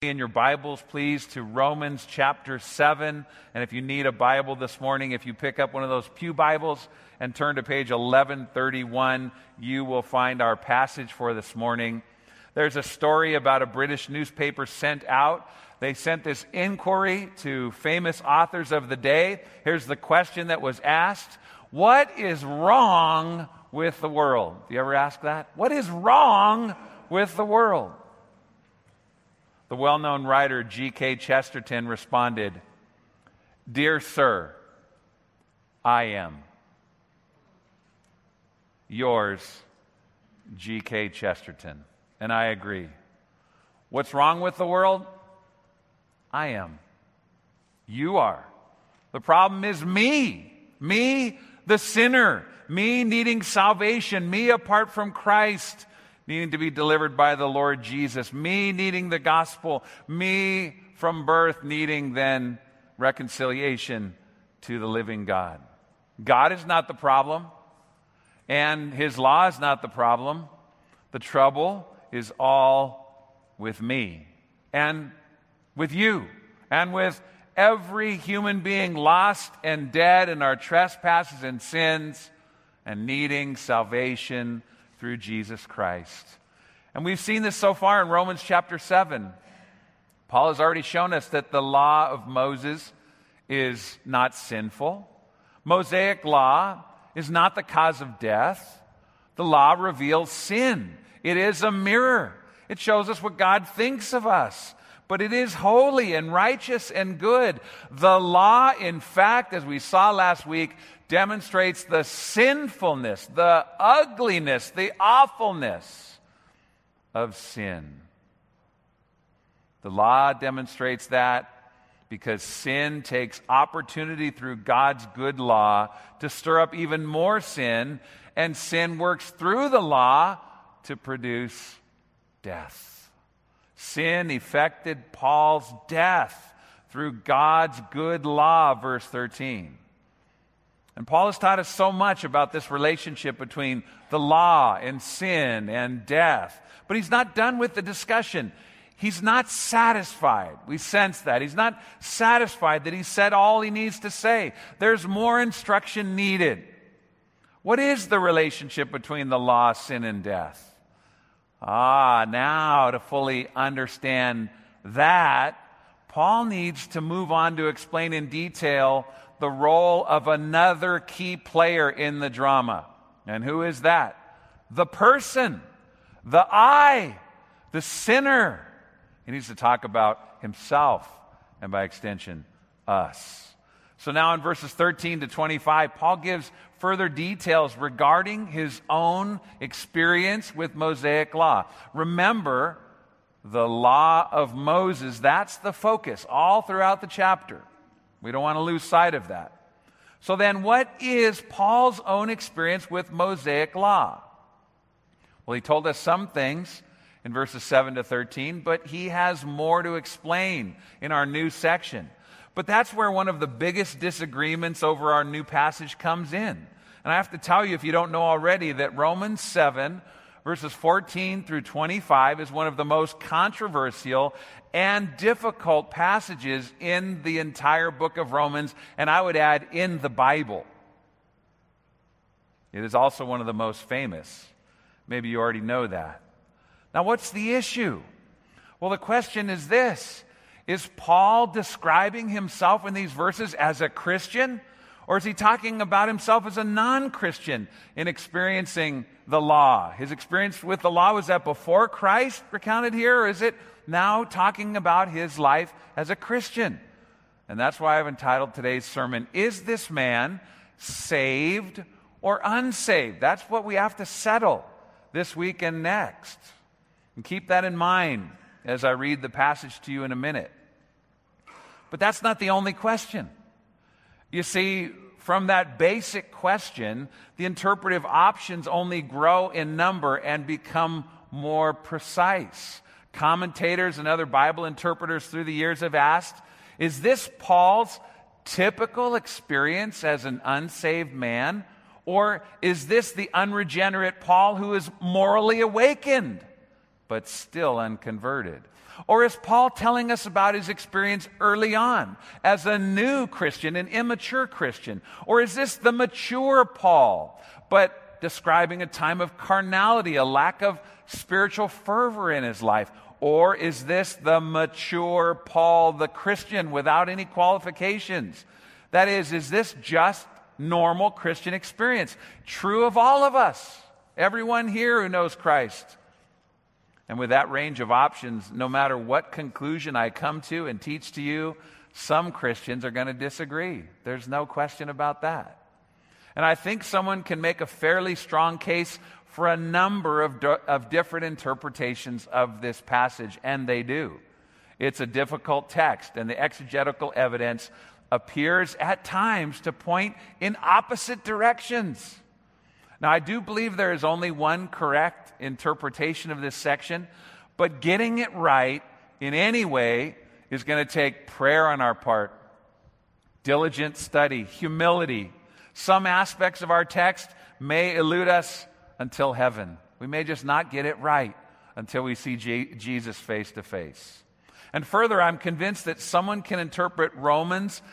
In your Bibles, please, to Romans chapter 7. And if you need a Bible this morning, if you pick up one of those pew Bibles and turn to page 1131, you will find our passage for this morning. There's a story about a British newspaper sent out. They sent this inquiry to famous authors of the day. Here's the question that was asked: what is wrong with the world? Do you ever ask that? What is wrong with the world? The well-known writer G.K. Chesterton responded, "Dear sir, I am. Yours, G.K. Chesterton." And I agree. What's wrong with the world? I am. You are. The problem is me. Me, the sinner. Me needing salvation. Me apart from Christ, needing to be delivered by the Lord Jesus. Me needing the gospel. Me from birth needing then reconciliation to the living God. God is not the problem, and His law is not the problem. The trouble is all with me and with you and with every human being lost and dead in our trespasses and sins and needing salvation through Jesus Christ. And we've seen this so far in Romans chapter 7. Paul has already shown us that the law of Moses is not sinful. Mosaic law is not the cause of death. The law reveals sin. It is a mirror. It shows us what God thinks of us. But it is holy and righteous and good. The law, in fact, as we saw last week, demonstrates the sinfulness, the ugliness, the awfulness of sin. The law demonstrates that because sin takes opportunity through God's good law to stir up even more sin, and sin works through the law to produce death. Sin effected Paul's death through God's good law, verse 13. And Paul has taught us so much about this relationship between the law and sin and death. But he's not done with the discussion. He's not satisfied. We sense that. He's not satisfied that he said all he needs to say. There's more instruction needed. What is the relationship between the law, sin, and death? Now to fully understand that, Paul needs to move on to explain in detail the role of another key player in the drama. And who is that? The person, the I, the sinner. He needs to talk about himself and, by extension, us. So now in verses 13 to 25, Paul gives further details regarding his own experience with Mosaic law. Remember, the law of Moses, that's the focus all throughout the chapter. We don't want to lose sight of that. So then, what is Paul's own experience with Mosaic law? Well, he told us some things in verses 7 to 13, but he has more to explain in our new section. But that's where one of the biggest disagreements over our new passage comes in. And I have to tell you, if you don't know already, that Romans 7, verses 14 through 25 is one of the most controversial and difficult passages in the entire book of Romans, and I would add, in the Bible. It is also one of the most famous. Maybe you already know that. Now, what's the issue? Well, the question is this: is Paul describing himself in these verses as a Christian, or is he talking about himself as a non-Christian in experiencing the law? His experience with the law, was that before Christ recounted here, or is it now talking about his life as a Christian? And that's why I've entitled today's sermon, "Is this man saved or unsaved?" That's what we have to settle this week and next. And keep that in mind as I read the passage to you in a minute. But that's not the only question. You see, from that basic question, the interpretive options only grow in number and become more precise. Commentators and other Bible interpreters through the years have asked, is this Paul's typical experience as an unsaved man? Or is this the unregenerate Paul who is morally awakened but still unconverted? Or is Paul telling us about his experience early on as a new Christian, an immature Christian? Or is this the mature Paul, but describing a time of carnality, a lack of spiritual fervor in his life? Or is this the mature Paul, the Christian, without any qualifications? That is this just normal Christian experience? True of all of us, everyone here who knows Christ. And with that range of options, no matter what conclusion I come to and teach to you, some Christians are going to disagree. There's no question about that. And I think someone can make a fairly strong case for a number of different interpretations of this passage, and they do. It's a difficult text, and the exegetical evidence appears at times to point in opposite directions. Now, I do believe there is only one correct interpretation of this section, but getting it right in any way is going to take prayer on our part, diligent study, humility. Some aspects of our text may elude us until heaven. We may just not get it right until we see Jesus face to face. And further, I'm convinced that someone can interpret Romans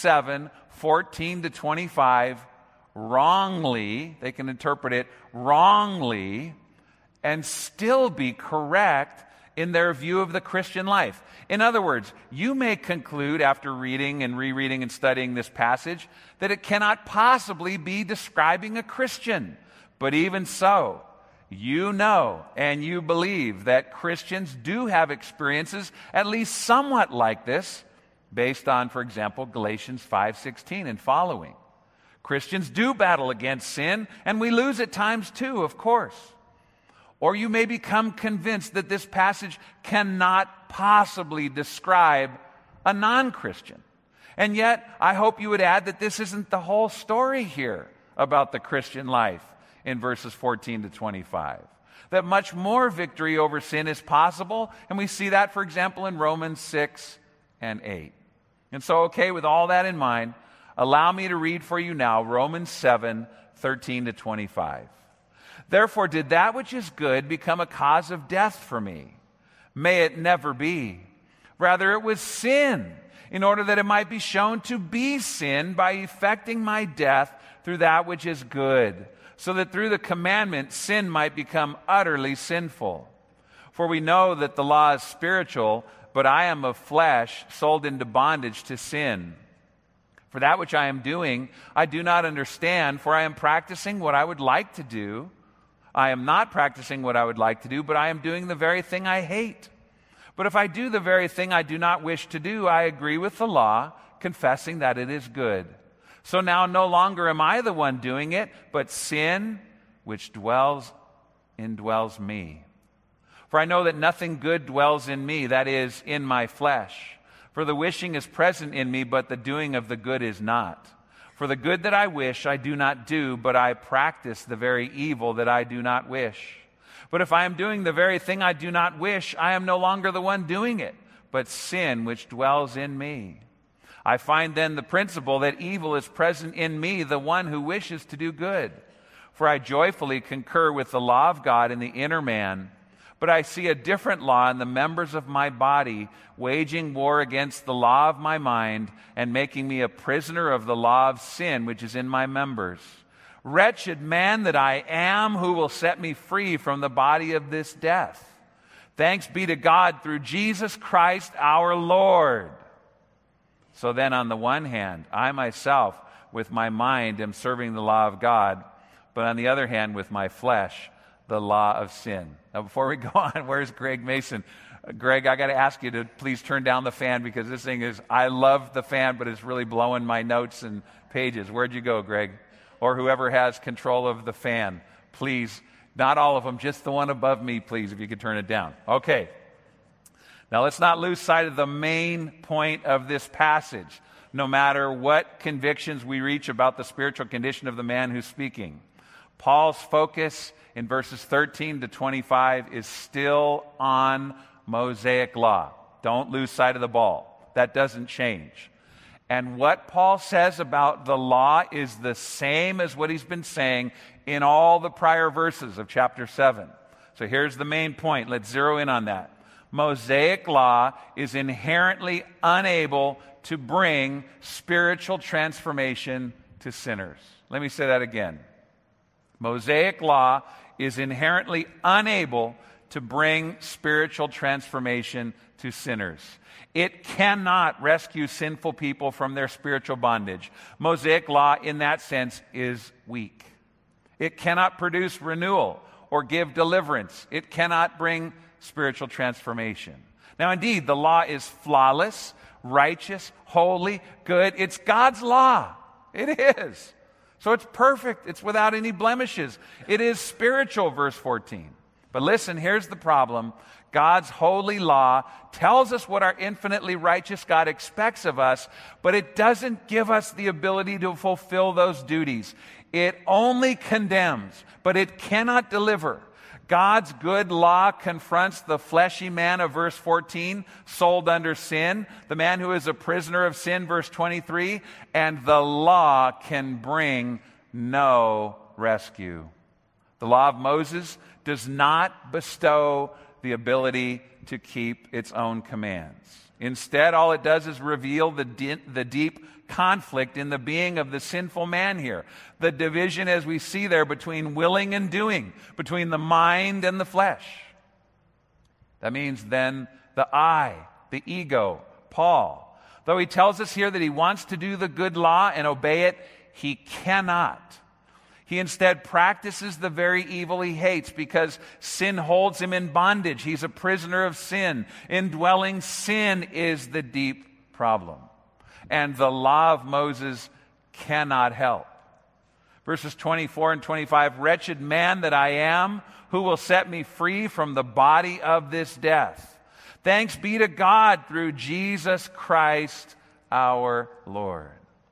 7:14-25 wrongly. They can interpret it wrongly and still be correct in their view of the Christian life. In other words, you may conclude after reading and rereading and studying this passage that it cannot possibly be describing a Christian. But even so, you know and you believe that Christians do have experiences at least somewhat like this, based on, for example, Galatians 5:16 and following. Christians do battle against sin, and we lose at times too, of course. Or you may become convinced that this passage cannot possibly describe a non-Christian. And yet, I hope you would add that this isn't the whole story here about the Christian life in verses 14-25. That much more victory over sin is possible, and we see that, for example, in Romans 6 and 8. And so, okay, with all that in mind, allow me to read for you now Romans 7:13-25. Therefore, did that which is good become a cause of death for me? May it never be. Rather, it was sin, in order that it might be shown to be sin by effecting my death through that which is good, so that through the commandment sin might become utterly sinful. For we know that the law is spiritual, but I am of flesh, sold into bondage to sin. For that which I am doing, I do not understand, for I am practicing what I would like to do. I am not practicing what I would like to do, but I am doing the very thing I hate. But if I do the very thing I do not wish to do, I agree with the law, confessing that it is good. So now no longer am I the one doing it, but sin which indwells me. For I know that nothing good dwells in me, that is, in my flesh. For the wishing is present in me, but the doing of the good is not. For the good that I wish I do not do, but I practice the very evil that I do not wish. But if I am doing the very thing I do not wish, I am no longer the one doing it, but sin which dwells in me. I find then the principle that evil is present in me, the one who wishes to do good. For I joyfully concur with the law of God in the inner man, but I see a different law in the members of my body, waging war against the law of my mind and making me a prisoner of the law of sin which is in my members. Wretched man that I am, who will set me free from the body of this death? Thanks be to God through Jesus Christ our Lord. So then, on the one hand, I myself with my mind am serving the law of God, but on the other hand, with my flesh, the law of sin. Now, before we go on, where's Greg Mason? Greg, I got to ask you to please turn down the fan, because this thing is, I love the fan, but it's really blowing my notes and pages. Where'd you go, Greg? Or whoever has control of the fan, please, not all of them, just the one above me, please, if you could turn it down. Okay. Now, let's not lose sight of the main point of this passage, no matter what convictions we reach about the spiritual condition of the man who's speaking. Paul's focus in verses 13-25 is still on Mosaic law. Don't lose sight of the ball. That doesn't change. And what Paul says about the law is the same as what he's been saying in all the prior verses of chapter 7. So here's the main point. Let's zero in on that. Mosaic law is inherently unable to bring spiritual transformation to sinners. Let me say that again. Mosaic law is inherently unable to bring spiritual transformation to sinners. It cannot rescue sinful people from their spiritual bondage. Mosaic law, in that sense, is weak. It cannot produce renewal or give deliverance. It cannot bring spiritual transformation. Now, indeed, the law is flawless, righteous, holy, good. It's God's law. It is. So it's perfect. It's without any blemishes. It is spiritual, verse 14. But listen, here's the problem. God's holy law tells us what our infinitely righteous God expects of us, but it doesn't give us the ability to fulfill those duties. It only condemns, but it cannot deliver. God's good law confronts the fleshy man of verse 14, sold under sin, the man who is a prisoner of sin, verse 23, and the law can bring no rescue. The law of Moses does not bestow the ability to keep its own commands. Instead, all it does is reveal the deep conflict in the being of the sinful man here. The division, as we see there, between willing and doing, between the mind and the flesh. That means then the I, the ego, Paul. Though he tells us here that he wants to do the good law and obey it, he cannot. He instead practices the very evil he hates because sin holds him in bondage. He's a prisoner of sin. Indwelling sin is the deep problem. And the law of Moses cannot help. Verses 24 and 25, wretched man that I am, who will set me free from the body of this death? Thanks be to God through Jesus Christ our Lord.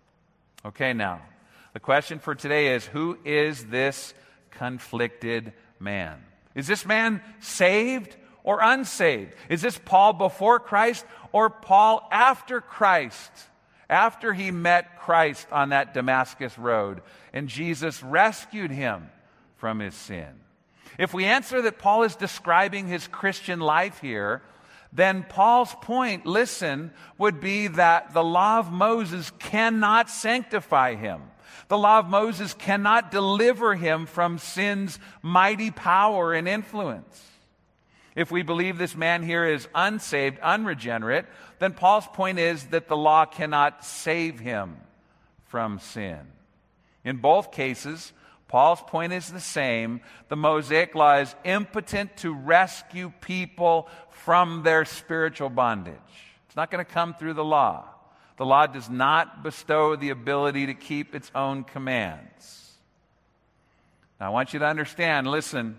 Okay, now, the question for today is, who is this conflicted man? Is this man saved or unsaved? Is this Paul before Christ or Paul after Christ? After he met Christ on that Damascus road and Jesus rescued him from his sin. If we answer that Paul is describing his Christian life here, then Paul's point, listen, would be that the law of Moses cannot sanctify him. The law of Moses cannot deliver him from sin's mighty power and influence. If we believe this man here is unsaved, unregenerate, then Paul's point is that the law cannot save him from sin. In both cases, Paul's point is the same. The Mosaic law is impotent to rescue people from their spiritual bondage. It's not going to come through the law. The law does not bestow the ability to keep its own commands. Now, I want you to understand, listen,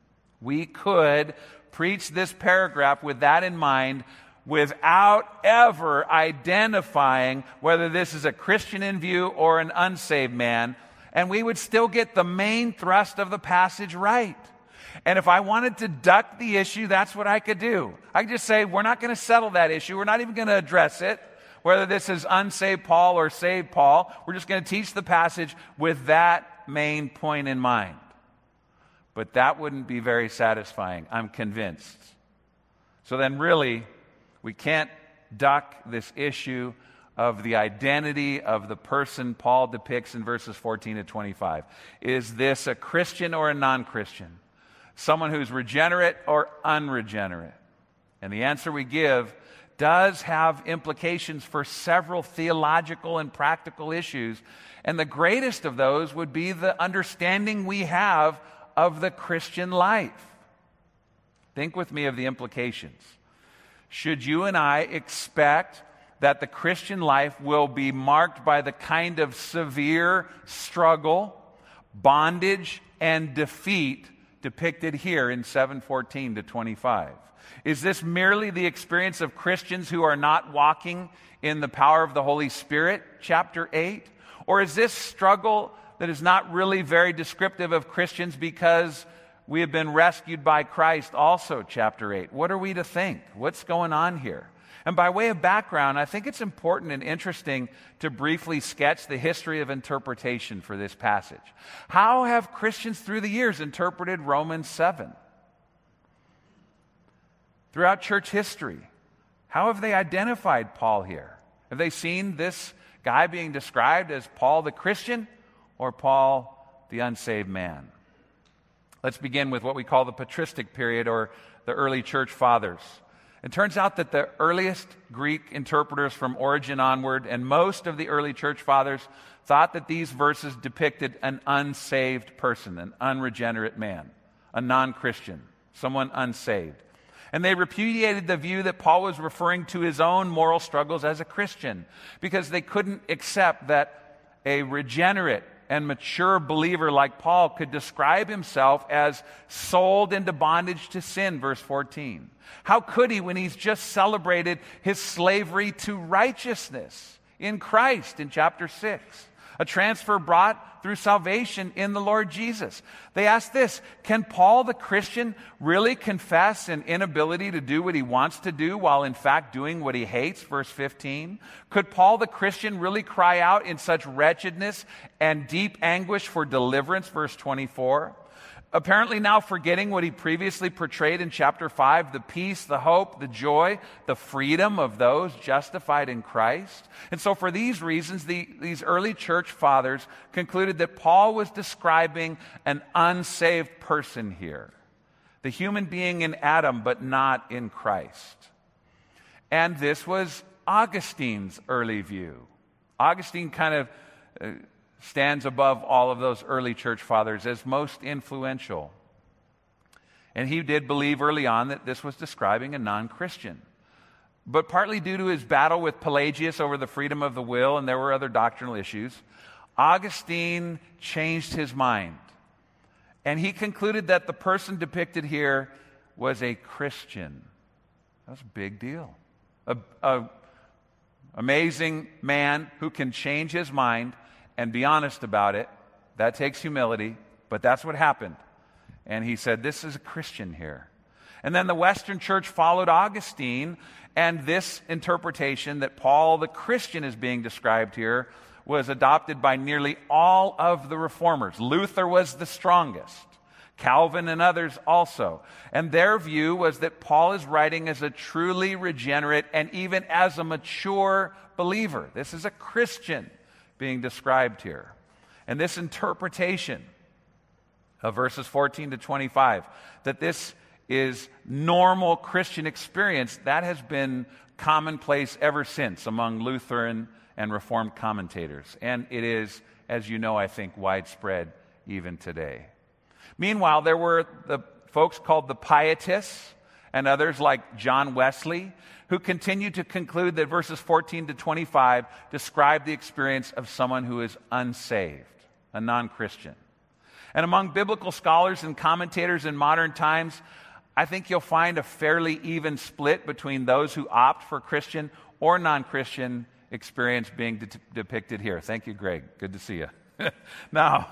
we could preach this paragraph with that in mind without ever identifying whether this is a Christian in view or an unsaved man, and we would still get the main thrust of the passage right. And if I wanted to duck the issue, that's what I could do. I could just say, we're not going to settle that issue. We're not even going to address it, whether this is unsaved Paul or saved Paul. We're just going to teach the passage with that main point in mind. But that wouldn't be very satisfying, I'm convinced. So then really, we can't duck this issue of the identity of the person Paul depicts in verses 14 to 25. Is this a Christian or a non-Christian? Someone who's regenerate or unregenerate? And the answer we give does have implications for several theological and practical issues. And the greatest of those would be the understanding we have of the Christian life. Think with me of the implications. Should you and I expect that the Christian life will be marked by the kind of severe struggle, bondage, and defeat depicted here in 7:14 to 25? Is this merely the experience of Christians who are not walking in the power of the Holy Spirit, chapter 8? Or is this struggle that is not really very descriptive of Christians because we have been rescued by Christ, also chapter 8? What are we to think? What's going on here? And by way of background, I think it's important and interesting to briefly sketch the history of interpretation for this passage. How have Christians through the years interpreted Romans 7? throughout church history? How have they identified Paul here? Have they seen this guy being described as Paul the Christian or Paul the unsaved man? Let's begin with what we call the patristic period, or the early church fathers. It turns out that the earliest Greek interpreters from Origen onward and most of the early church fathers thought that these verses depicted an unsaved person, an unregenerate man, a non-Christian, someone unsaved. And they repudiated the view that Paul was referring to his own moral struggles as a Christian, because they couldn't accept that a regenerate and mature believer like Paul could describe himself as sold into bondage to sin, verse 14. How could he when he's just celebrated his slavery to righteousness in Christ in chapter 6? A transfer brought through salvation in the Lord Jesus. They ask this: can Paul the Christian really confess an inability to do what he wants to do while in fact doing what he hates? Verse 15. Could Paul the Christian really cry out in such wretchedness and deep anguish for deliverance? Verse 24. Apparently now forgetting what he previously portrayed in chapter 5, the peace, the hope, the joy, the freedom of those justified in Christ. And so for these reasons, these early church fathers concluded that Paul was describing an unsaved person here, the human being in Adam, but not in Christ. And this was Augustine's early view. Augustine kind of stands above all of those early church fathers as most influential. And he did believe early on that this was describing a non-Christian. But partly due to his battle with Pelagius over the freedom of the will, and there were other doctrinal issues, Augustine changed his mind. And he concluded that the person depicted here was a Christian. That was a big deal. An amazing man who can change his mind and be honest about it. That takes humility, but that's what happened. And he said, this is a Christian here. And then the Western Church followed Augustine, and this interpretation that Paul the Christian is being described here was adopted by nearly all of the reformers. Luther was the strongest, Calvin and others also. And their view was that Paul is writing as a truly regenerate and even as a mature believer. This is a Christian being described here. And this interpretation of verses 14 to 25, that this is normal Christian experience, that has been commonplace ever since among Lutheran and Reformed commentators. And it is, as you know, I think, widespread even today. Meanwhile, there were the folks called the Pietists and others like John Wesley, who continued to conclude that verses 14 to 25 describe the experience of someone who is unsaved, a non-Christian. And among biblical scholars and commentators in modern times, I think you'll find a fairly even split between those who opt for Christian or non-Christian experience being depicted here. Thank you, Greg. Good to see you. Now,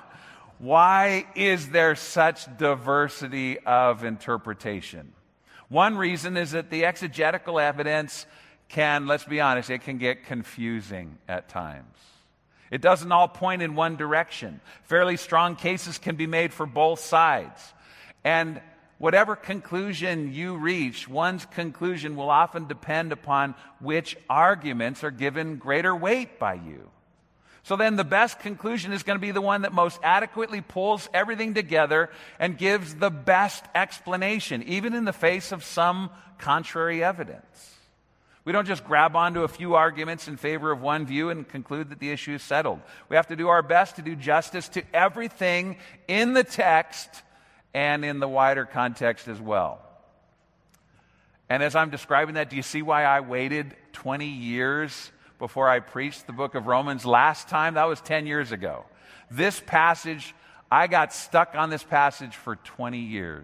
why is there such diversity of interpretation? One reason is that the exegetical evidence can, let's be honest, it can get confusing at times. It doesn't all point in one direction. Fairly strong cases can be made for both sides. And whatever conclusion you reach, one's conclusion will often depend upon which arguments are given greater weight by you. So then the best conclusion is going to be the one that most adequately pulls everything together and gives the best explanation, even in the face of some contrary evidence. We don't just grab onto a few arguments in favor of one view and conclude that the issue is settled. We have to do our best to do justice to everything in the text and in the wider context as well. And as I'm describing that, do you see why I waited 20 years before I preached the book of Romans last time? That was 10 years ago. This passage, I got stuck on this passage for 20 years.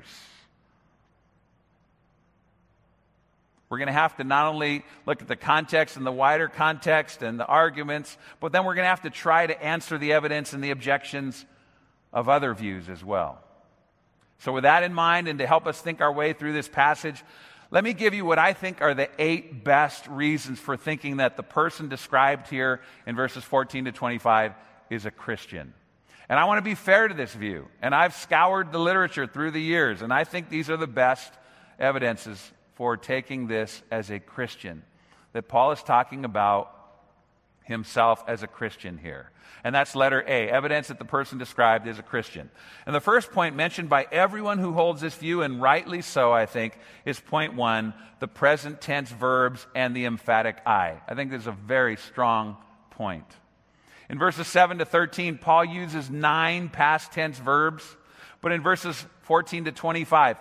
We're going to have to not only look at the context and the wider context and the arguments, but then we're going to have to try to answer the evidence and the objections of other views as well. So with that in mind, and to help us think our way through this passage, let me give you what I think are the 8 best reasons for thinking that the person described here in verses 14 to 25 is a Christian. And I want to be fair to this view. And I've scoured the literature through the years, and I think these are the best evidences for taking this as a Christian, that Paul is talking about himself as a Christian here. And that's letter A, evidence that the person described is a Christian. And the first point mentioned by everyone who holds this view, and rightly so, I think, is point 1, the present tense verbs and the emphatic I. I think this is a very strong point. In verses 7 to 13, Paul uses 9 past tense verbs, but in verses 14 to 25,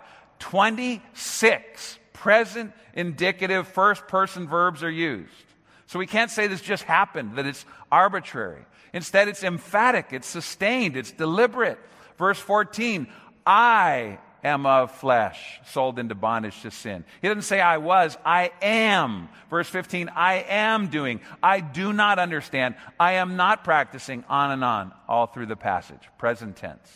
26 present indicative first person verbs are used. So we can't say this just happened, that it's arbitrary. Instead, it's emphatic, it's sustained, it's deliberate. Verse 14, I am of flesh, sold into bondage to sin. He doesn't say I was, I am. Verse 15, I am doing. I do not understand. I am not practicing, on and on, all through the passage. Present tense.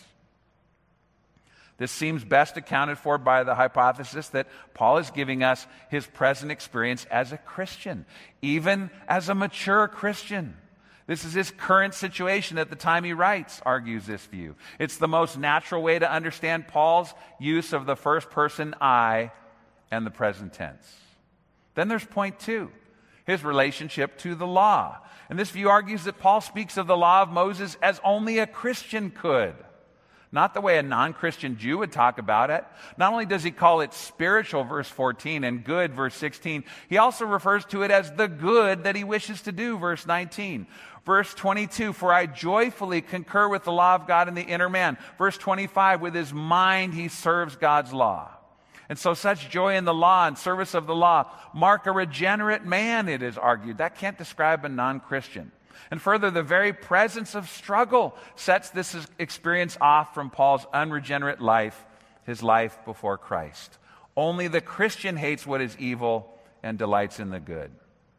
This seems best accounted for by the hypothesis that Paul is giving us his present experience as a Christian, even as a mature Christian. This is his current situation at the time he writes, argues this view. It's the most natural way to understand Paul's use of the first person I and the present tense. Then there's point 2, his relationship to the law. And this view argues that Paul speaks of the law of Moses as only a Christian could. Not the way a non-Christian Jew would talk about it. Not only does he call it spiritual, verse 14, and good, verse 16, he also refers to it as the good that he wishes to do, verse 19. Verse 22, for I joyfully concur with the law of God in the inner man. Verse 25, with his mind he serves God's law. And so such joy in the law and service of the law mark a regenerate man, it is argued. That can't describe a non-Christian. And further, the very presence of struggle sets this experience off from Paul's unregenerate life, his life before Christ. Only the Christian hates what is evil and delights in the good.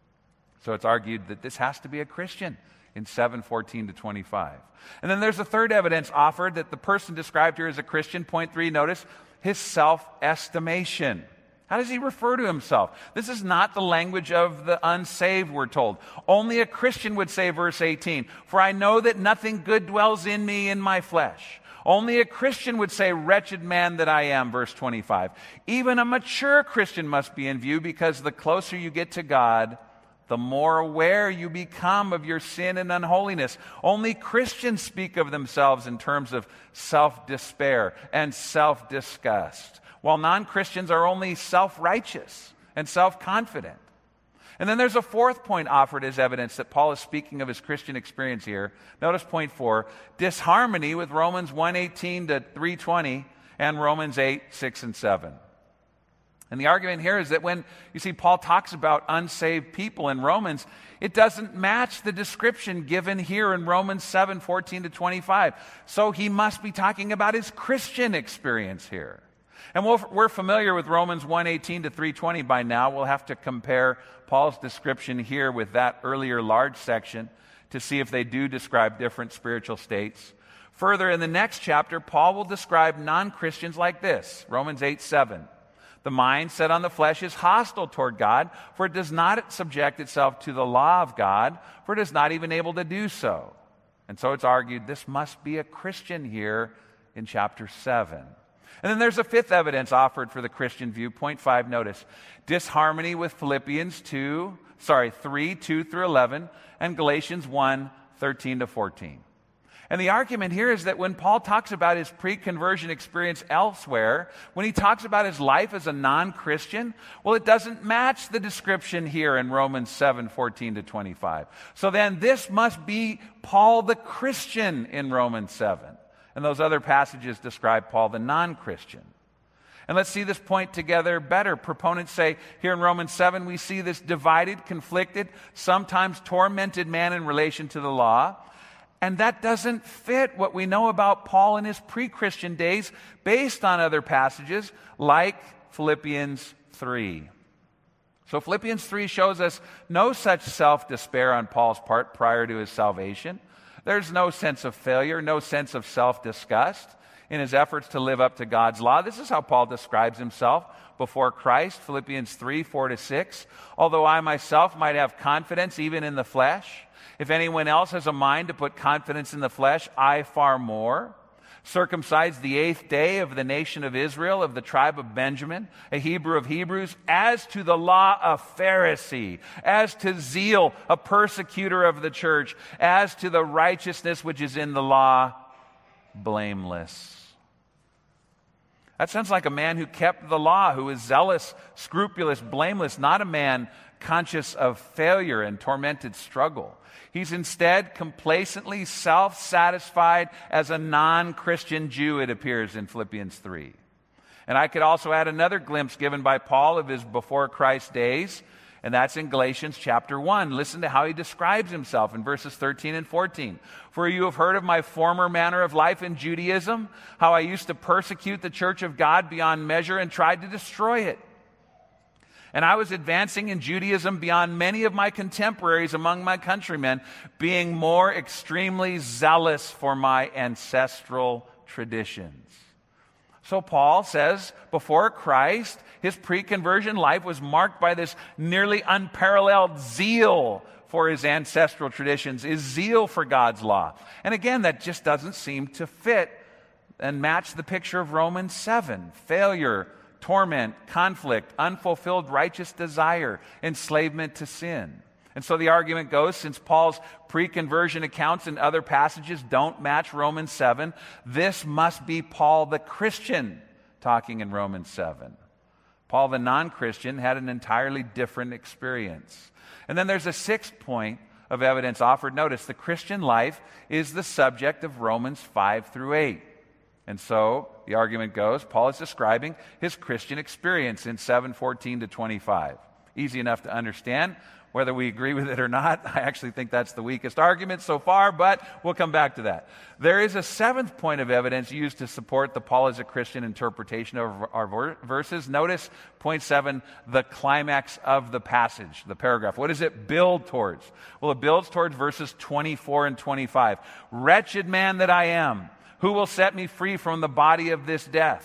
So it's argued that this has to be a Christian in 7:14 to 25. And then there's a third evidence offered that the person described here as a Christian. Point 3, notice, his self-estimation. How does he refer to himself? This is not the language of the unsaved, we're told. Only a Christian would say, verse 18, for I know that nothing good dwells in me in my flesh. Only a Christian would say, wretched man that I am, verse 25. Even a mature Christian must be in view, because the closer you get to God, the more aware you become of your sin and unholiness. Only Christians speak of themselves in terms of self-despair and self-disgust, while non-Christians are only self-righteous and self-confident. And then there's a fourth point offered as evidence that Paul is speaking of his Christian experience here. Notice point 4, disharmony with Romans 1:18 to 3:20 and Romans 8:6 and 7. And the argument here is that when you see Paul talks about unsaved people in Romans, it doesn't match the description given here in Romans 7:14 to 25. So he must be talking about his Christian experience here. And we're familiar with Romans 1:18 to 3:20 by now. We'll have to compare Paul's description here with that earlier large section to see if they do describe different spiritual states. Further, in the next chapter, Paul will describe non-Christians like this, Romans 8:7. The mind set on the flesh is hostile toward God, for it does not subject itself to the law of God, for it is not even able to do so. And so it's argued this must be a Christian here in chapter 7. And then there's a fifth evidence offered for the Christian view. Point 5, notice, disharmony with Philippians 3, 2 through 11, and Galatians 1, 13 to 14. And the argument here is that when Paul talks about his pre-conversion experience elsewhere, when he talks about his life as a non-Christian, well, it doesn't match the description here in Romans 7:14 to 25. So then this must be Paul the Christian in Romans 7. And those other passages describe Paul the non-Christian. And let's see this point together better. Proponents say here in Romans 7, we see this divided, conflicted, sometimes tormented man in relation to the law. And that doesn't fit what we know about Paul in his pre-Christian days based on other passages like Philippians 3. So Philippians 3 shows us no such self-despair on Paul's part prior to his salvation. There's no sense of failure, no sense of self-disgust in his efforts to live up to God's law. This is how Paul describes himself before Christ, Philippians 3, 4 to 6. Although I myself might have confidence even in the flesh, if anyone else has a mind to put confidence in the flesh, I far more. circumcised the 8th day, of the nation of Israel, of the tribe of Benjamin, a Hebrew of Hebrews, as to the law, a Pharisee, as to zeal, a persecutor of the church, as to the righteousness which is in the law, blameless. That sounds like a man who kept the law, who is zealous, scrupulous, blameless, not a man conscious of failure and tormented struggle. He's instead complacently self-satisfied as a non-Christian Jew, it appears in Philippians 3. And I could also add another glimpse given by Paul of his before Christ days, and that's in Galatians chapter 1. Listen to how he describes himself in verses 13 and 14. For you have heard of my former manner of life in Judaism, how I used to persecute the church of God beyond measure and tried to destroy it. And I was advancing in Judaism beyond many of my contemporaries among my countrymen, being more extremely zealous for my ancestral traditions. So Paul says, before Christ, his pre-conversion life was marked by this nearly unparalleled zeal for his ancestral traditions, his zeal for God's law. And again, that just doesn't seem to fit and match the picture of Romans 7. Failure, torment, conflict, unfulfilled righteous desire, enslavement to sin. And so the argument goes, since Paul's pre-conversion accounts and other passages don't match Romans 7, this must be Paul the Christian talking in Romans 7. Paul the non-Christian had an entirely different experience. And then there's a sixth point of evidence offered. Notice, the Christian life is the subject of Romans 5 through 8. And so the argument goes, Paul is describing his Christian experience in 7:14 to 25. Easy enough to understand. Whether we agree with it or not, I actually think that's the weakest argument so far, but we'll come back to that. There is a seventh point of evidence used to support the Paul as a Christian interpretation of our verses. Notice point 7, the climax of the passage, the paragraph. What does it build towards? Well, it builds towards verses 24 and 25. Wretched man that I am, who will set me free from the body of this death?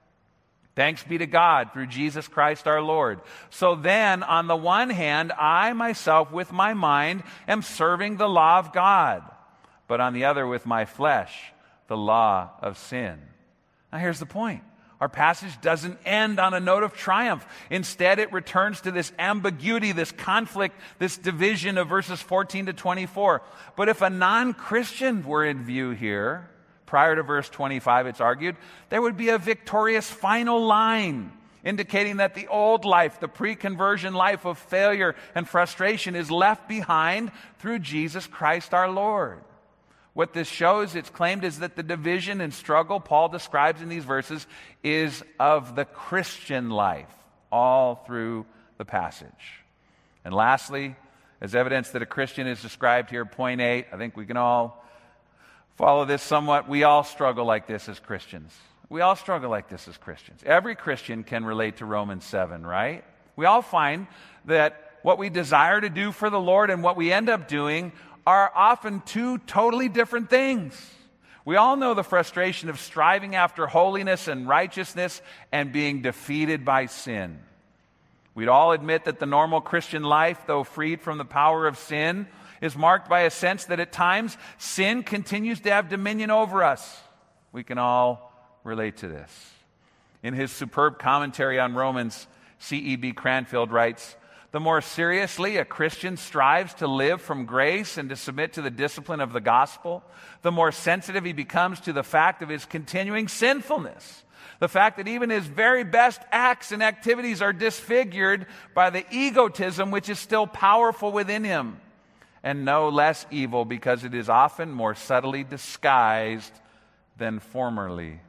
Thanks be to God through Jesus Christ our Lord. So then, on the one hand, I myself with my mind am serving the law of God, but on the other with my flesh, the law of sin. Now here's the point. Our passage doesn't end on a note of triumph. Instead, it returns to this ambiguity, this conflict, this division of verses 14 to 24. But if a non-Christian were in view here, prior to verse 25, it's argued, there would be a victorious final line indicating that the old life, the pre-conversion life of failure and frustration is left behind through Jesus Christ our Lord. What this shows, it's claimed, is that the division and struggle Paul describes in these verses is of the Christian life, all through the passage. And lastly, as evidence that a Christian is described here, point 8, I think we can all follow this somewhat. We all struggle like this as Christians. We all struggle like this as Christians. Every Christian can relate to Romans 7, right? We all find that what we desire to do for the Lord and what we end up doing are often two totally different things. We all know the frustration of striving after holiness and righteousness and being defeated by sin. We'd all admit that the normal Christian life, though freed from the power of sin, is marked by a sense that at times sin continues to have dominion over us. We can all relate to this. In his superb commentary on Romans, C.E.B. Cranfield writes, the more seriously a Christian strives to live from grace and to submit to the discipline of the gospel, the more sensitive he becomes to the fact of his continuing sinfulness. The fact that even his very best acts and activities are disfigured by the egotism which is still powerful within him, and no less evil because it is often more subtly disguised than formerly.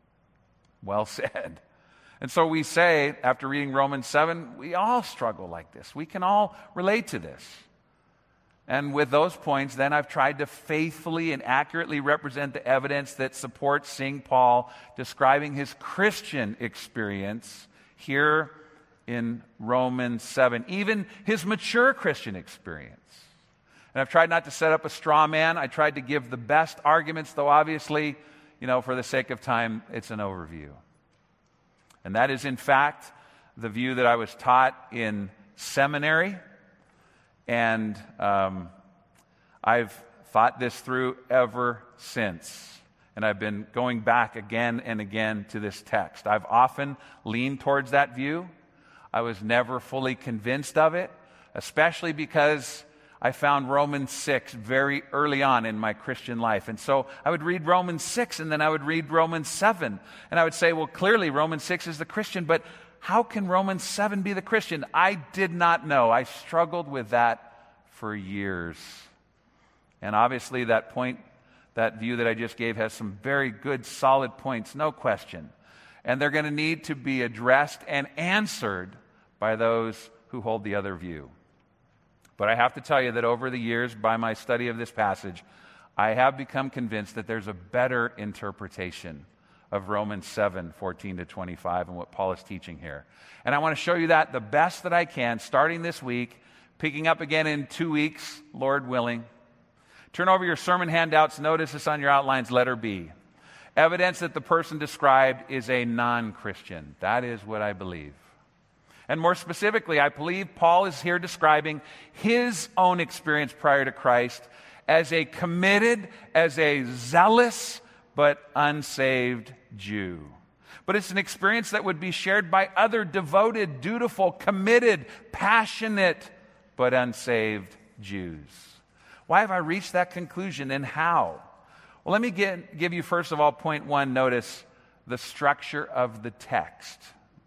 Well said. And so we say, after reading Romans 7, we all struggle like this. We can all relate to this. And with those points, then I've tried to faithfully and accurately represent the evidence that supports St. Paul describing his Christian experience here in Romans 7, even his mature Christian experience. And I've tried not to set up a straw man. I tried to give the best arguments, though obviously, for the sake of time, it's an overview. And that is, in fact, the view that I was taught in seminary. And I've thought this through ever since. And I've been going back again and again to this text. I've often leaned towards that view. I was never fully convinced of it, especially because I found Romans 6 very early on in my Christian life. And so I would read Romans 6 and then I would read Romans 7. And I would say, well, clearly Romans 6 is the Christian, but how can Romans 7 be the Christian? I did not know. I struggled with that for years. And obviously that view that I just gave has some very good, solid points, no question. And they're going to need to be addressed and answered by those who hold the other view. But I have to tell you that over the years, by my study of this passage, I have become convinced that there's a better interpretation of Romans 7:14-25 and what Paul is teaching here. And I want to show you that the best that I can, starting this week, picking up again in 2 weeks, Lord willing. Turn over your sermon handouts. Notice this on your outlines, letter B. Evidence that the person described is a non-Christian. That is what I believe. And more specifically, I believe Paul is here describing his own experience prior to Christ as a committed, as a zealous, but unsaved Jew. But it's an experience that would be shared by other devoted, dutiful, committed, passionate, but unsaved Jews. Why have I reached that conclusion and how? Well, let me give you, first of all, point one. Notice the structure of the text.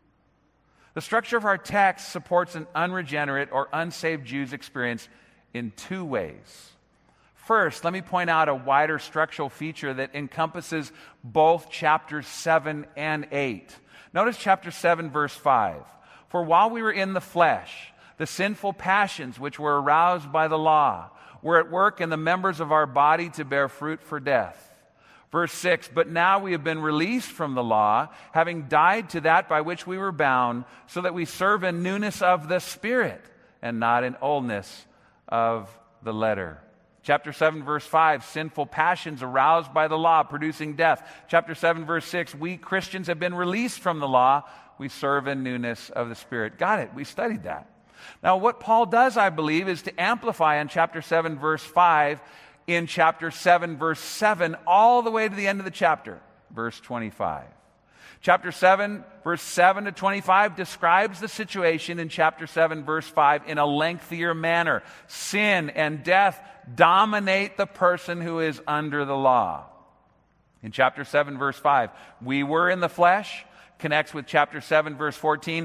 The structure of our text supports an unregenerate or unsaved Jew's experience in two ways. First, let me point out a wider structural feature that encompasses both chapters 7 and 8. Notice chapter 7, verse 5. For while we were in the flesh, the sinful passions which were aroused by the law were at work in the members of our body to bear fruit for death. Verse 6, but now we have been released from the law, having died to that by which we were bound, so that we serve in newness of the Spirit and not in oldness of the letter. Chapter 7, verse 5, sinful passions aroused by the law, producing death. Chapter 7, verse 6, we Christians have been released from the law. We serve in newness of the Spirit. Got it. We studied that. Now, what Paul does, I believe, is to amplify on chapter 7, verse 5, in chapter 7, verse 7, all the way to the end of the chapter, verse 25. Chapter 7, verse 7 to 25 describes the situation in chapter 7, verse 5 in a lengthier manner. Sin and death dominate the person who is under the law. In chapter 7, verse 5, we were in the flesh, connects with chapter 7, verse 14,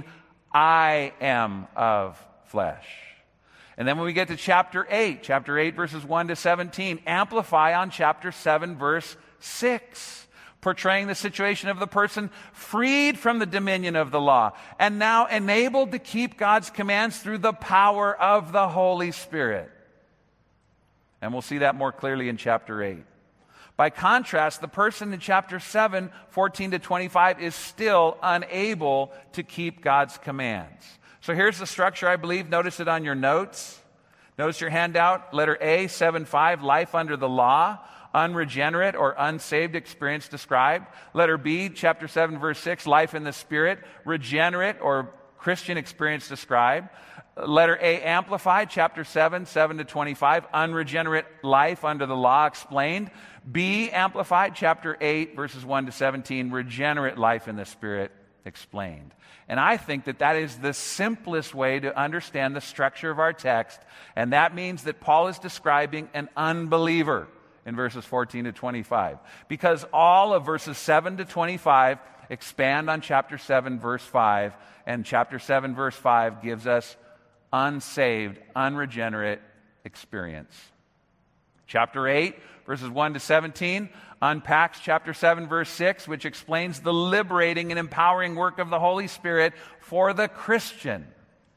I am of flesh. And then when we get to chapter 8, verses 1 to 17, amplify on chapter 7, verse 6, portraying the situation of the person freed from the dominion of the law and now enabled to keep God's commands through the power of the Holy Spirit. And we'll see that more clearly in chapter 8. By contrast, the person in chapter 7, 14 to 25, is still unable to keep God's commands. So here's the structure, I believe. Notice it on your notes. Notice your handout. Letter A, 7:5, life under the law, unregenerate or unsaved experience described. Letter B, chapter 7, verse 6, life in the Spirit, regenerate or Christian experience described. Letter A, amplified, chapter 7, 7 to 25, unregenerate life under the law explained. B, amplified, chapter 8, verses 1 to 17, regenerate life in the Spirit explained. And I think that is the simplest way to understand the structure of our text, and that means that Paul is describing an unbeliever in verses 14 to 25, because all of verses 7 to 25 expand on chapter 7, verse 5, and chapter 7, verse 5 gives us unsaved, unregenerate experience. Chapter 8, verses 1 to 17, unpacks chapter 7, verse 6, which explains the liberating and empowering work of the Holy Spirit for the Christian.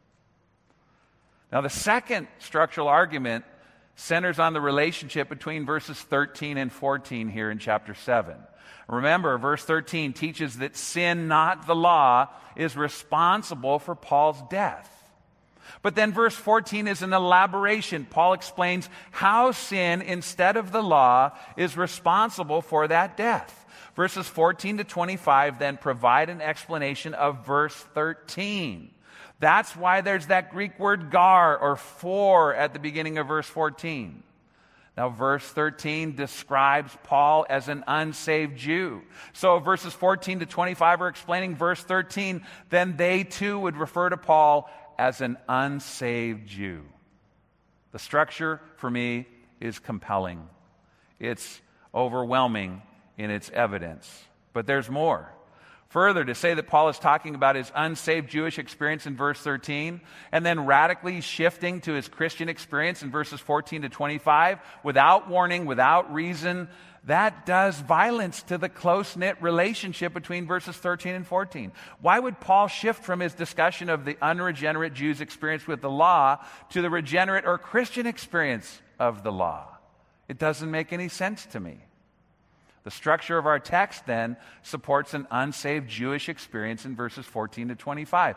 Now, the second structural argument centers on the relationship between verses 13 and 14 here in chapter 7. Remember, verse 13 teaches that sin, not the law, is responsible for Paul's death. But then verse 14 is an elaboration. Paul explains how sin, instead of the law, is responsible for that death. Verses 14 to 25 then provide an explanation of verse 13. That's why there's that Greek word gar, or for, at the beginning of verse 14. Now, verse 13 describes Paul as an unsaved Jew. So verses 14 to 25 are explaining verse 13. Then they too would refer to Paul as an unsaved Jew. The structure for me is compelling. It's overwhelming in its evidence. But there's more. Further, to say that Paul is talking about his unsaved Jewish experience in verse 13, and then radically shifting to his Christian experience in verses 14 to 25, without warning, without reason, that does violence to the close-knit relationship between verses 13 and 14. Why would Paul shift from his discussion of the unregenerate Jews' experience with the law to the regenerate or Christian experience of the law? It doesn't make any sense to me. The structure of our text then supports an unsaved Jewish experience in verses 14 to 25.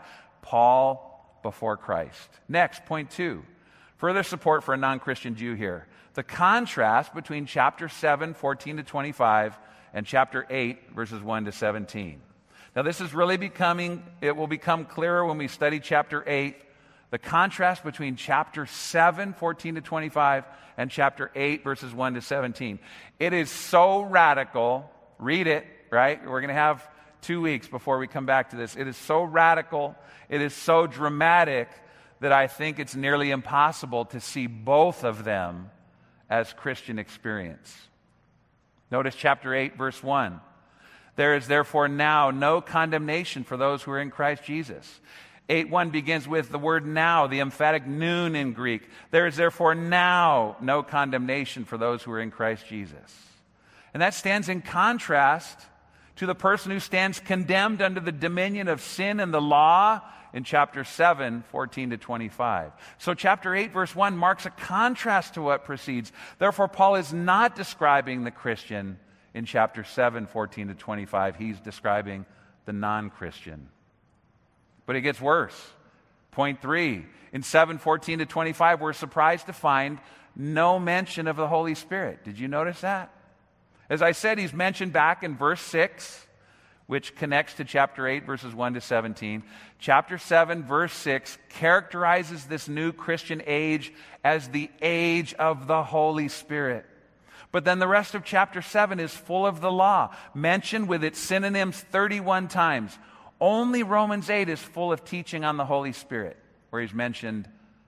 Paul before Christ. Next, point 2. Further support for a non-Christian Jew here. The contrast between chapter 7, 14 to 25, and chapter 8, verses 1 to 17. Now this is really it will become clearer when we study chapter 8. The contrast between chapter 7, 14 to 25, and chapter 8, verses 1 to 17. It is so radical. Read it, right? We're going to have 2 weeks before we come back to this. It is so radical. It is so dramatic that I think it's nearly impossible to see both of them as Christian experience. Notice chapter 8, verse 1. There is therefore now no condemnation for those who are in Christ Jesus. 8:1 begins with the word now, the emphatic noon in Greek. There is therefore now no condemnation for those who are in Christ Jesus. And that stands in contrast to the person who stands condemned under the dominion of sin and the law in chapter 7, 14 to 25. So chapter 8, verse 1 marks a contrast to what precedes. Therefore, Paul is not describing the Christian in chapter 7, 14 to 25. He's describing the non-Christian. But it gets worse. Point 3. In 7:14 to 25, we're surprised to find no mention of the Holy Spirit. Did you notice that? As I said, he's mentioned back in verse 6, which connects to chapter 8, verses 1 to 17. Chapter 7, verse 6 characterizes this new Christian age as the age of the Holy Spirit. But then the rest of chapter 7 is full of the law, mentioned with its synonyms 31 times. Only Romans 8 is full of teaching on the Holy Spirit, where he's mentioned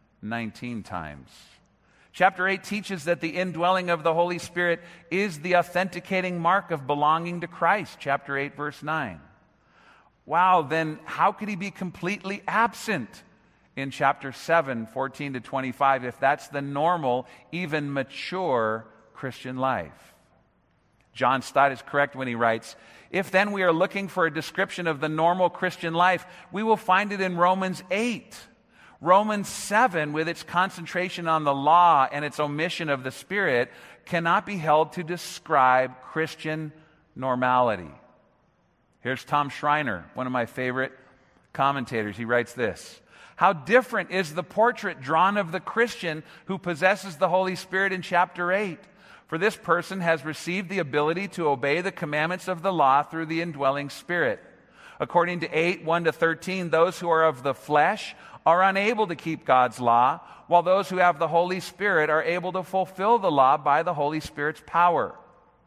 19 times. Chapter 8 teaches that the indwelling of the Holy Spirit is the authenticating mark of belonging to Christ. Chapter 8, verse 9. Wow, then how could he be completely absent in chapter 7, 14 to 25, if that's the normal, even mature Christian life? John Stott is correct when he writes, if then we are looking for a description of the normal Christian life, we will find it in Romans 8. Romans 7, with its concentration on the law and its omission of the Spirit, cannot be held to describe Christian normality. Here's Tom Schreiner, one of my favorite commentators. He writes this: how different is the portrait drawn of the Christian who possesses the Holy Spirit in chapter 8. For this person has received the ability to obey the commandments of the law through the indwelling Spirit. According to 8, 1 to 13, those who are of the flesh are unable to keep God's law, while those who have the Holy Spirit are able to fulfill the law by the Holy Spirit's power.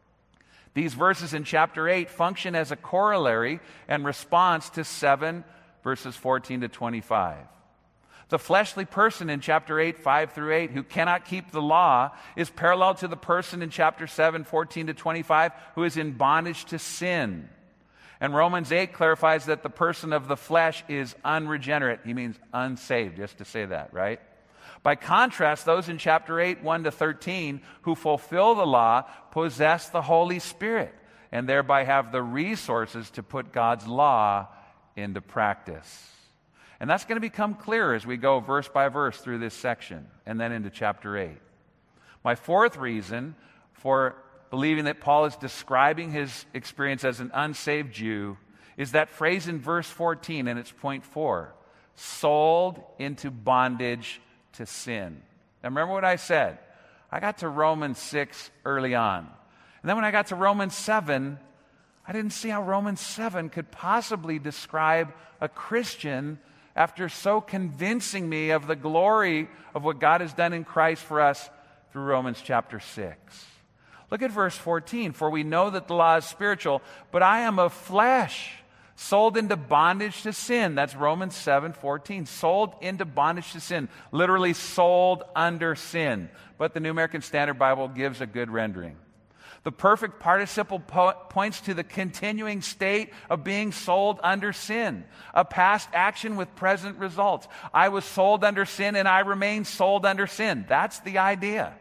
These verses in chapter 8 function as a corollary and response to 7, verses 14 to 25. The fleshly person in chapter 8, 5 through 8, who cannot keep the law, is parallel to the person in chapter 7, 14 to 25, who is in bondage to sin. And Romans 8 clarifies that the person of the flesh is unregenerate. He means unsaved, just to say that, right? By contrast, those in chapter 8, 1 to 13, who fulfill the law, possess the Holy Spirit, and thereby have the resources to put God's law into practice. And that's going to become clearer as we go verse by verse through this section and then into chapter 8. My fourth reason for believing that Paul is describing his experience as an unsaved Jew is that phrase in verse 14, and it's point 4, sold into bondage to sin. Now remember what I said. I got to Romans 6 early on. And then when I got to Romans 7, I didn't see how Romans 7 could possibly describe a Christian after so convincing me of the glory of what God has done in Christ for us through Romans chapter 6. Look at verse 14. For we know that the law is spiritual, but I am of flesh, sold into bondage to sin. That's Romans 7:14. Sold into bondage to sin. Literally sold under sin. But the New American Standard Bible gives a good rendering. The perfect participle points to the continuing state of being sold under sin, a past action with present results. I was sold under sin and I remain sold under sin. That's the idea.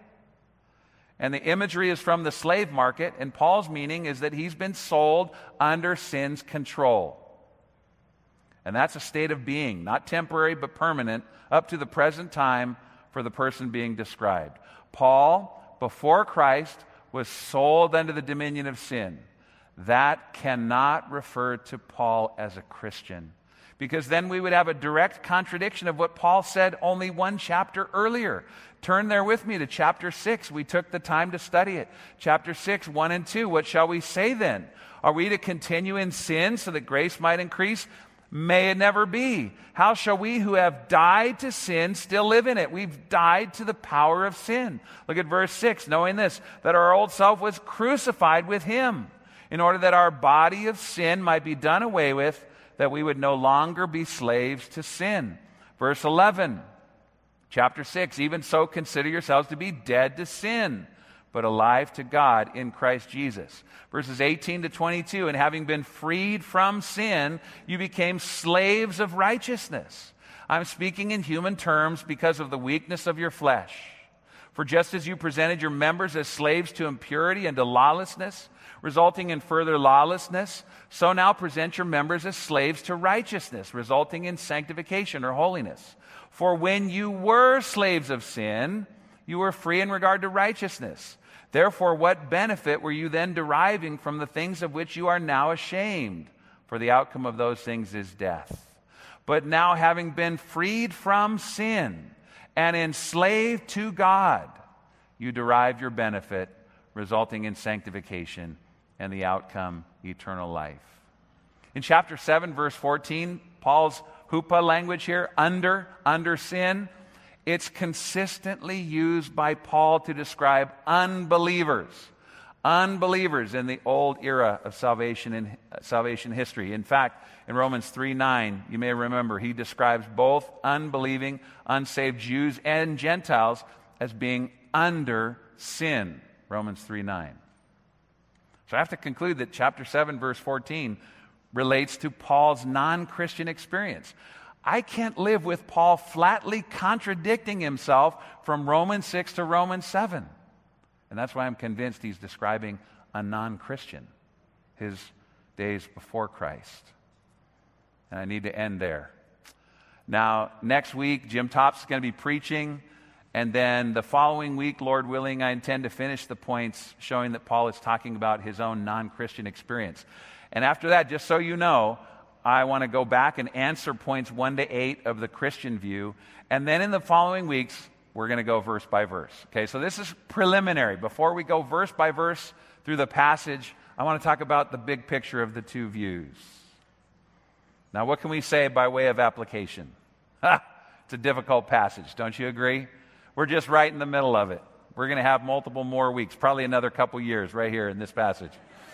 And the imagery is from the slave market, and Paul's meaning is that he's been sold under sin's control. And that's a state of being, not temporary but permanent, up to the present time for the person being described. Paul, before Christ, was sold under the dominion of sin. That cannot refer to Paul as a Christian, because then we would have a direct contradiction of what Paul said only one chapter earlier. Turn there with me to chapter 6. We took the time to study it. Chapter 6, 1 and 2. What shall we say then? Are we to continue in sin so that grace might increase? May it never be. How shall we who have died to sin still live in it? We've died to the power of sin. Look at verse 6. Knowing this, that our old self was crucified with him, in order that our body of sin might be done away with, that we would no longer be slaves to sin. Verse 11, chapter 6. Even so consider yourselves to be dead to sin, but alive to God in Christ Jesus. Verses 18 to 22, and having been freed from sin, you became slaves of righteousness. I'm speaking in human terms because of the weakness of your flesh. For just as you presented your members as slaves to impurity and to lawlessness, resulting in further lawlessness, so now present your members as slaves to righteousness, resulting in sanctification or holiness. For when you were slaves of sin, you were free in regard to righteousness. Therefore, what benefit were you then deriving from the things of which you are now ashamed? For the outcome of those things is death. But now, having been freed from sin and enslaved to God, you derive your benefit, resulting in sanctification and the outcome, eternal life. In chapter 7, verse 14, Paul's hupa language here, under sin, it's consistently used by Paul to describe unbelievers in the old era of salvation history. In fact, in Romans 3:9, you may remember, he describes both unbelieving, unsaved Jews and Gentiles as being under sin. Romans 3:9. So I have to conclude that chapter 7, verse 14 relates to Paul's non-Christian experience. I can't live with Paul flatly contradicting himself from Romans 6 to Romans 7. And that's why I'm convinced he's describing a non-Christian, his days before Christ. And I need to end there. Now, next week, Jim Tops is going to be preaching. And then the following week, Lord willing, I intend to finish the points showing that Paul is talking about his own non-Christian experience. And after that, just so you know, I want to go back and answer points 1 to 8 of the Christian view. And then in the following weeks, we're going to go verse by verse. Okay, so this is preliminary. Before we go verse by verse through the passage, I want to talk about the big picture of the two views. Now, what can we say by way of application? It's a difficult passage, don't you agree? We're just right in the middle of it. We're going to have multiple more weeks, probably another couple years right here in this passage.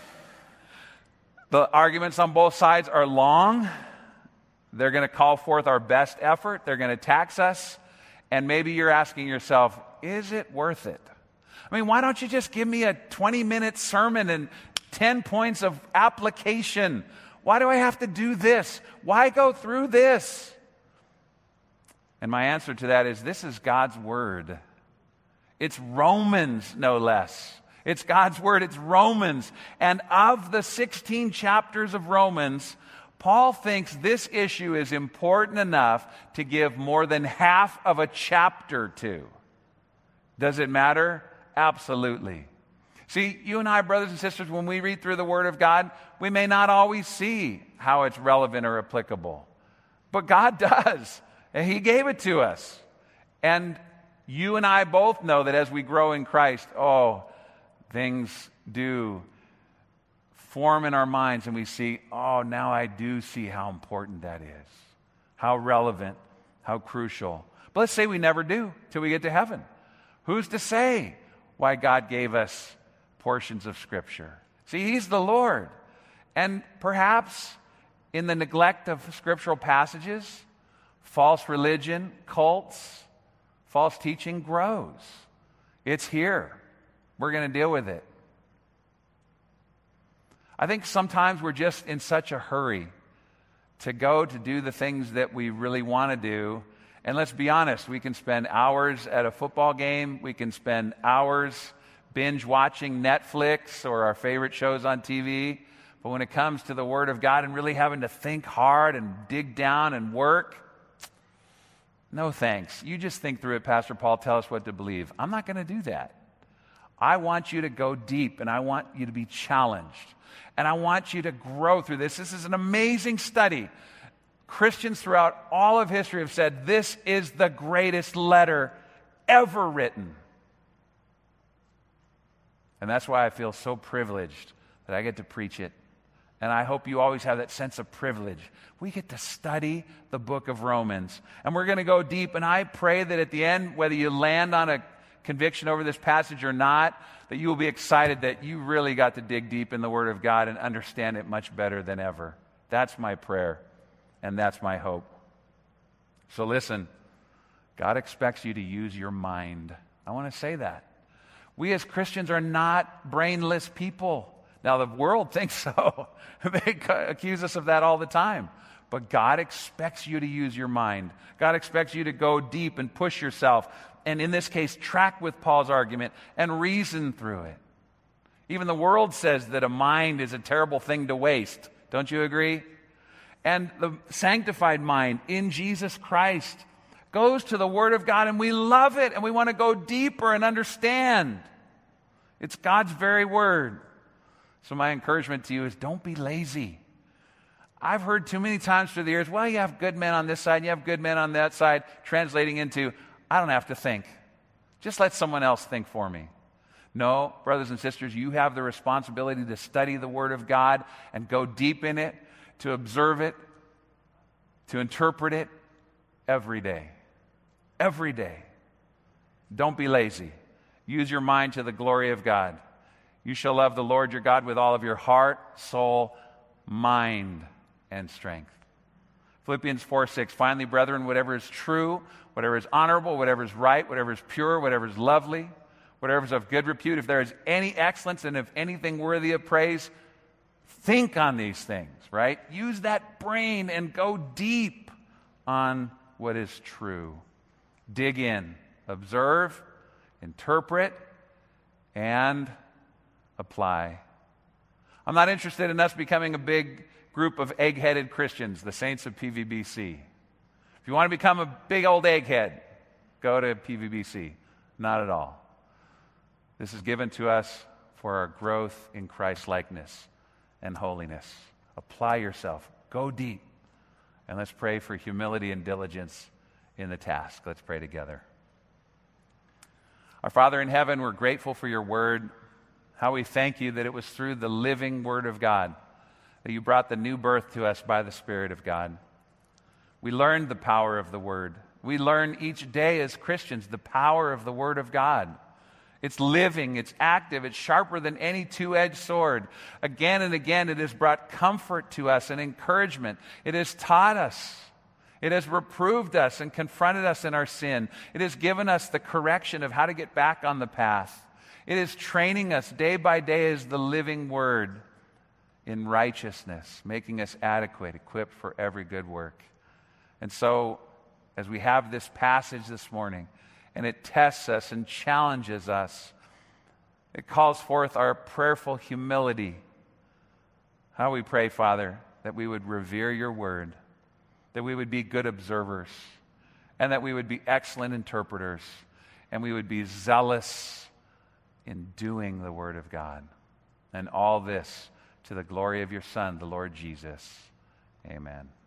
The arguments on both sides are long. They're going to call forth our best effort. They're going to tax us. And maybe you're asking yourself, is it worth it? I mean, why don't you just give me a 20-minute sermon and 10 points of application? Why do I have to do this? Why go through this? And my answer to that is, this is God's Word. It's Romans, no less. It's God's Word. It's Romans. And of the 16 chapters of Romans, Paul thinks this issue is important enough to give more than half of a chapter to. Does it matter? Absolutely. See, you and I, brothers and sisters, when we read through the Word of God, we may not always see how it's relevant or applicable. But God does. And He gave it to us. And you and I both know that as we grow in Christ, things do form in our minds and we see, now I do see how important that is. How relevant, how crucial. But let's say we never do till we get to heaven. Who's to say why God gave us portions of Scripture? See, He's the Lord. And perhaps in the neglect of scriptural passages, false religion, cults, false teaching grows. It's here. We're going to deal with it. I think sometimes we're just in such a hurry to go to do the things that we really want to do. And let's be honest, we can spend hours at a football game. We can spend hours binge watching Netflix or our favorite shows on TV. But when it comes to the Word of God and really having to think hard and dig down and work, no thanks. You just think through it, Pastor Paul, tell us what to believe. I'm not going to do that. I want you to go deep, and I want you to be challenged. And I want you to grow through this. This is an amazing study. Christians throughout all of history have said this is the greatest letter ever written. And that's why I feel so privileged that I get to preach it. And I hope you always have that sense of privilege. We get to study the book of Romans. And we're going to go deep. And I pray that at the end, whether you land on a conviction over this passage or not, that you will be excited that you really got to dig deep in the Word of God and understand it much better than ever. That's my prayer. And that's my hope. So listen, God expects you to use your mind. I want to say that. We as Christians are not brainless people. Now, the world thinks so. They accuse us of that all the time. But God expects you to use your mind. God expects you to go deep and push yourself. And in this case, track with Paul's argument and reason through it. Even the world says that a mind is a terrible thing to waste. Don't you agree? And the sanctified mind in Jesus Christ goes to the Word of God, and we love it, and we want to go deeper and understand. It's God's very Word. So my encouragement to you is don't be lazy. I've heard too many times through the years, well, you have good men on this side, you have good men on that side, translating into, I don't have to think. Just let someone else think for me. No, brothers and sisters, you have the responsibility to study the Word of God and go deep in it, to observe it, to interpret it every day. Every day. Don't be lazy. Use your mind to the glory of God. You shall love the Lord your God with all of your heart, soul, mind, and strength. Philippians 4:6. Finally, brethren, whatever is true, whatever is honorable, whatever is right, whatever is pure, whatever is lovely, whatever is of good repute, if there is any excellence and if anything worthy of praise, think on these things, right? Use that brain and go deep on what is true. Dig in, observe, interpret, and apply. I'm not interested in us becoming a big group of egg-headed Christians, the saints of PVBC. If you want to become a big old egghead, go to PVBC. Not at all. This is given to us for our growth in Christ-likeness and holiness. Apply yourself. Go deep. And let's pray for humility and diligence in the task. Let's pray together. Our Father in heaven, we're grateful for your word. How we thank you that it was through the living Word of God that you brought the new birth to us by the Spirit of God. We learned the power of the Word. We learn each day as Christians the power of the Word of God. It's living, it's active, it's sharper than any two-edged sword. Again and again, it has brought comfort to us and encouragement. It has taught us. It has reproved us and confronted us in our sin. It has given us the correction of how to get back on the path. It is training us day by day as the living Word in righteousness, making us adequate, equipped for every good work. And so, as we have this passage this morning, and it tests us and challenges us, it calls forth our prayerful humility. How we pray, Father, that we would revere your word, that we would be good observers, and that we would be excellent interpreters, and we would be zealous in doing the Word of God. And all this to the glory of your Son, the Lord Jesus. Amen.